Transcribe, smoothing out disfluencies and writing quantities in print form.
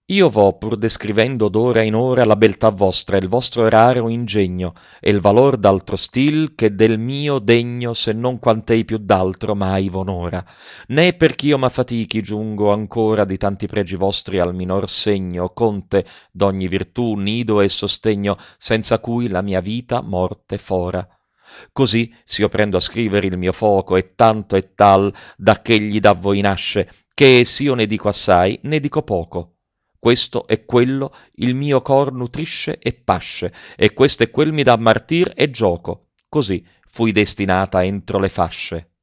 Io vo pur descrivendo d'ora in ora la beltà vostra, e il vostro raro ingegno, e il valor d'altro stil che del mio degno, se non quant'ei più d'altro mai v'onora. Né perch'io m'affatichi giungo ancora di tanti pregi vostri al minor segno, conte d'ogni virtù, nido e sostegno, senza cui la mia vita morte fora. Così s'io prendo a scrivere il mio foco, è tanto e tal da ch'egli da voi nasce, che s'io ne dico assai, ne dico poco. Questo e quello il mio cor nutrisce e pasce, e questo e quel mi dà martir e gioco. Così fui destinata entro le fasce.